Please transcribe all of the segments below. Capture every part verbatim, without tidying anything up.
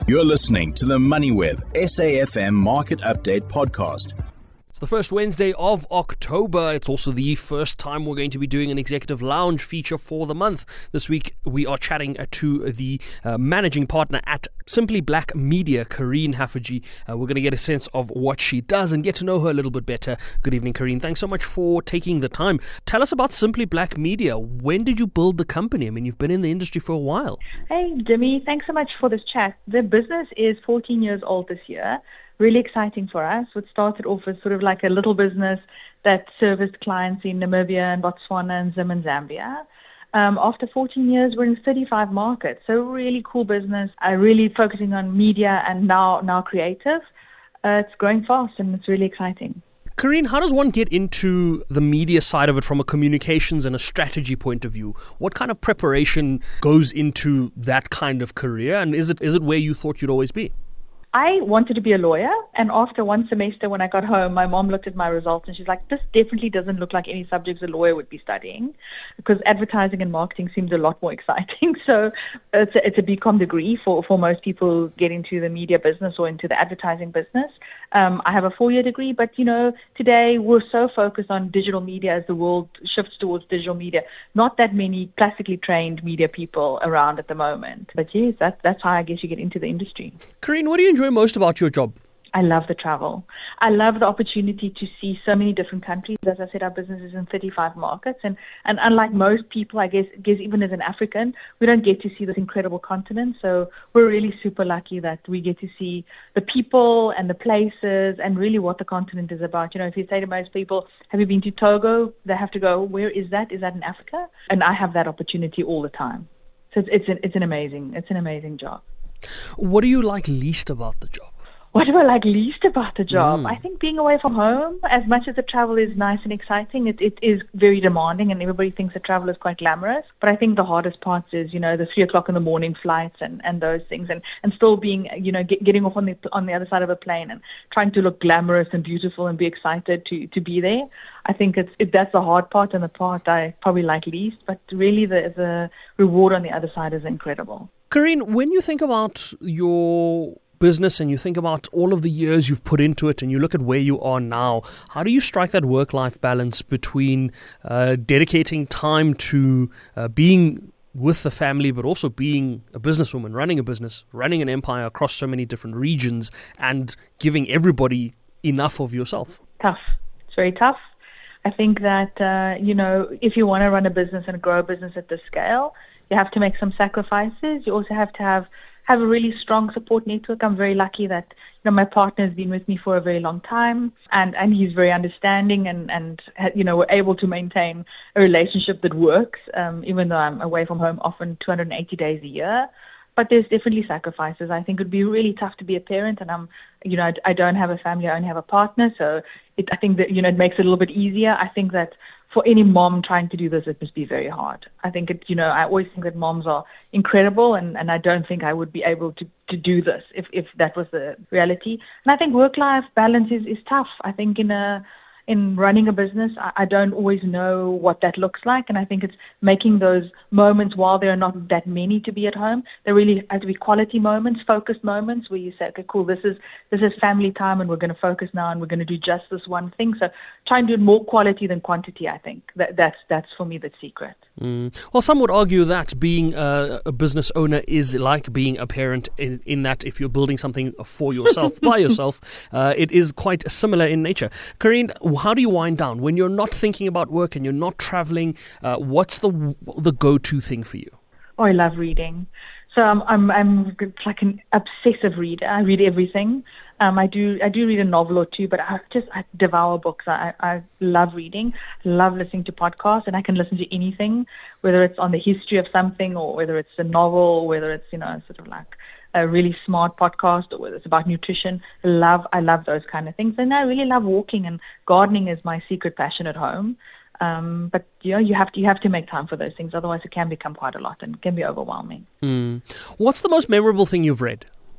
You're listening to the MoneyWeb S A F M Market Update Podcast. It's the first Wednesday of October. It's also the first time we're going to be doing an Executive Lounge feature for the month. This week, we are chatting to the uh, managing partner at Simply Black Media, Kareen Haffajee. Uh, we're going to get a sense of what she does and get to know her a little bit better. Good evening, Kareen. Thanks so much for taking the time. Tell us about Simply Black Media. When did you build the company? I mean, you've been in the industry for a while. Hey, Jimmy. Thanks so much for this chat. The business is fourteen years old this year. Really exciting for us. It started off as sort of like a little business that serviced clients in Namibia and Botswana and Zim and Zambia. Um, after fourteen years, we're in thirty-five markets. So really cool business. I uh, really focusing on media and now now creative. Uh, it's growing fast and it's really exciting. Kareen, how does one get into the media side of it from a communications and a strategy point of view? What kind of preparation goes into that kind of career? And is it is it where you thought you'd always be? I wanted to be a lawyer, and after one semester when I got home, my mom looked at my results and she's like, this definitely doesn't look like any subjects a lawyer would be studying, because advertising and marketing seems a lot more exciting. So it's a, it's a B Com degree for, for most people get into the media business or into the advertising business. Um, I have a four-year degree, but, you know, today we're so focused on digital media as the world shifts towards digital media. Not that many classically trained media people around at the moment. But yes, that, that's how I guess you get into the industry. Kareen, what do you enjoy most about your job? I love the travel. I love the opportunity to see so many different countries. As I said, our business is in thirty-five markets. And, and unlike most people, I guess, guess even as an African, we don't get to see this incredible continent. So we're really super lucky that we get to see the people and the places and really what the continent is about. You know, if you say to most people, have you been to Togo? They have to go, where is that? Is that in Africa? And I have that opportunity all the time. So it's, it's, an, it's an amazing, it's an amazing job. What do you like least about the job? What do I like least about the job? Mm. I think being away from home, as much as the travel is nice and exciting, it, it is very demanding, and everybody thinks the travel is quite glamorous. But I think the hardest part is, you know, the three o'clock in the morning flights and, and those things, and, and still being, you know, get, getting off on the on the other side of a plane and trying to look glamorous and beautiful and be excited to, to be there. I think it's it, that's the hard part, and the part I probably like least. But really, the the reward on the other side is incredible. Kareen, when you think about your business and you think about all of the years you've put into it and you look at where you are now, how do you strike that work-life balance between uh, dedicating time to uh, being with the family, but also being a businesswoman, running a business, running an empire across so many different regions, and giving everybody enough of yourself? Tough. It's very tough. I think that, uh, you know, if you want to run a business and grow a business at this scale, you have to make some sacrifices. You also have to have have a really strong support network. I'm very lucky that, you know, my partner has been with me for a very long time, and, and he's very understanding, and, and, you know, we're able to maintain a relationship that works, um, even though I'm away from home often two hundred eighty days a year. But there's definitely sacrifices. I think it would be really tough to be a parent, and I'm, you know, I, I don't have a family, I only have a partner, so it, I think that, you know, it makes it a little bit easier. I think that for any mom trying to do this, it must be very hard. I think it, you know, I always think that moms are incredible, and, and I don't think I would be able to, to do this if, if that was the reality. And I think work-life balance is, is tough. I think in a in running a business, I, I don't always know what that looks like, and I think it's making those moments while there are not that many to be at home. There really have to be quality moments, focused moments where you say, okay, cool, this is this is family time, and we're going to focus now, and we're going to do just this one thing. So try and do more quality than quantity. I think that that's that's for me the secret. Mm. Well, some would argue that being a, a business owner is like being a parent in, in that if you're building something for yourself, by yourself, uh, it is quite similar in nature. Kareen, how do you wind down when you're not thinking about work and you're not traveling? Uh, what's the the go-to thing for you? Oh, I love reading. So I'm I'm I'm like an obsessive reader. I read everything. Um, I do I do read a novel or two, but I just I devour books. I, I love reading, love listening to podcasts, and I can listen to anything, whether it's on the history of something or whether it's a novel, or whether it's, you know, sort of like a really smart podcast, or whether it's about nutrition. I love I love those kind of things, and I really love walking, and gardening is my secret passion at home. Um, but you know, you have to you have to make time for those things, otherwise it can become quite a lot and can be overwhelming. Mm. What's the most memorable thing you've read? I'm reading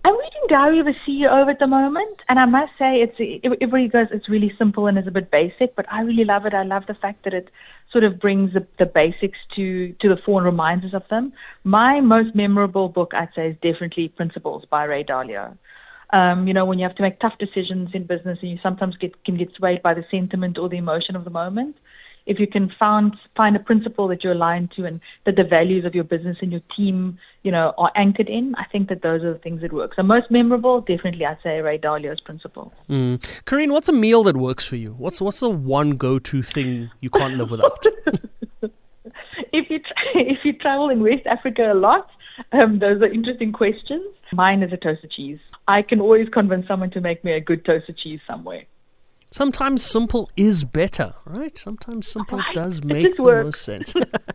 Diary of a C E O at the moment, and I must say, it's everybody goes, it's really simple and is a bit basic, but I really love it. I love the fact that it sort of brings the, the basics to, to the fore and reminds us of them. My most memorable book, I'd say, is definitely Principles by Ray Dalio. Um, you know, when you have to make tough decisions in business and you sometimes get can get swayed by the sentiment or the emotion of the moment, if you can find find a principle that you're aligned to and that the values of your business and your team, you know, are anchored in, I think that those are the things that work. So most memorable, definitely, I'd say Ray Dalio's Principles. Mm. Karine, what's a meal that works for you? What's what's the one go-to thing you can't live without? if you tra- if you travel in West Africa a lot, um, those are interesting questions. Mine is a toasted cheese. I can always convince someone to make me a good toasted cheese somewhere. Sometimes simple is better, right? Sometimes simple right. does make the most sense.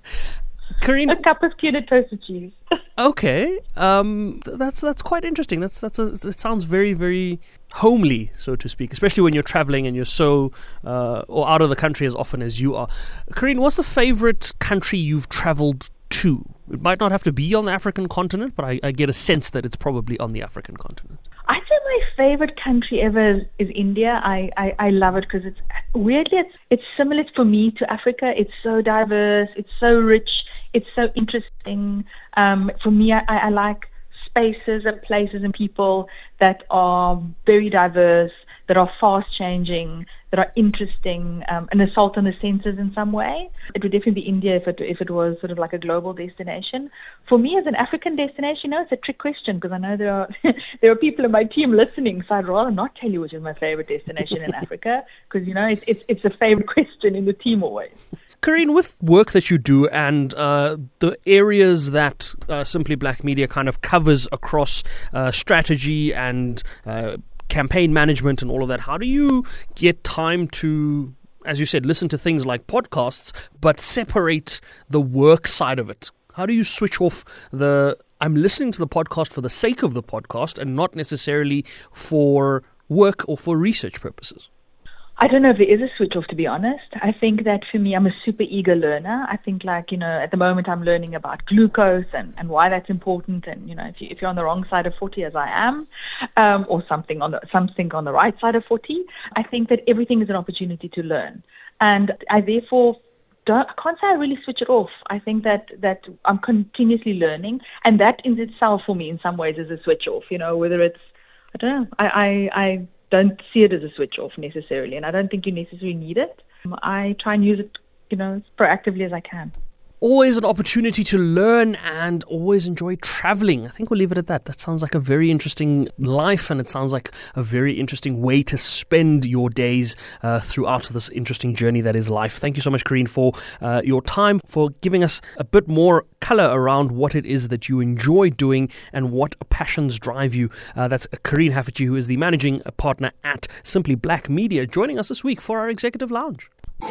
Karine, a cup of tuna toasted cheese. Okay, um, that's that's quite interesting. That's that's a, it sounds very very homely, so to speak, especially when you're traveling and you're so uh, or out of the country as often as you are. Karine, what's the favorite country you've traveled to? It might not have to be on the African continent, but I, I get a sense that it's probably on the African continent. I'd say my favorite country ever is, is India. I, I, I love it because it's weirdly it's, it's similar for me to Africa. It's so diverse. It's so rich. It's so interesting. Um, for me, I, I like spaces and places and people that are very diverse, that are fast changing, that are interesting, um, an assault on the senses in some way. It would definitely be India if it if it was sort of like a global destination. For me, as an African destination, no, it's a trick question because I know there are there are people in my team listening, so I'd rather not tell you which is my favorite destination in Africa because you know it's it's it's a favorite question in the team always. Karine, with work that you do and uh, the areas that uh, Simply Black Media kind of covers across uh, strategy and uh, campaign management and all of that, how do you get time to, as you said, listen to things like podcasts, but separate the work side of it? How do you switch off the, I'm listening to the podcast for the sake of the podcast and not necessarily for work or for research purposes? I don't know if there is a switch off, to be honest. I think that for me, I'm a super eager learner. I think like, you know, at the moment I'm learning about glucose and, and why that's important. And, you know, if, you, if you're on the wrong side of forty, as I am, um, or something on the something on the right side of forty, I think that everything is an opportunity to learn. And I therefore don't, I can't say I really switch it off. I think that, that I'm continuously learning. And that in itself for me in some ways is a switch off, you know, whether it's, I don't know, I, I, I don't see it as a switch off necessarily, and I don't think you necessarily need it. I try and use it, you know, as proactively as I can. Always an opportunity to learn and always enjoy traveling. I think we'll leave it at that. That sounds like a very interesting life, and it sounds like a very interesting way to spend your days uh, throughout this interesting journey that is life. Thank you so much, Karine, for uh, your time, for giving us a bit more color around what it is that you enjoy doing and what passions drive you. Uh, that's Karine Haffetjee, who is the managing partner at Simply Black Media, joining us this week for our Executive Lounge.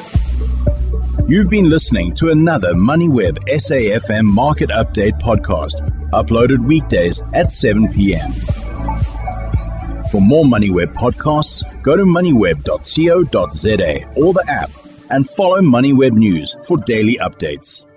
You've been listening to another MoneyWeb S A F M Market Update podcast, uploaded weekdays at seven p.m. For more MoneyWeb podcasts, go to moneyweb dot co dot za or the app and follow MoneyWeb News for daily updates.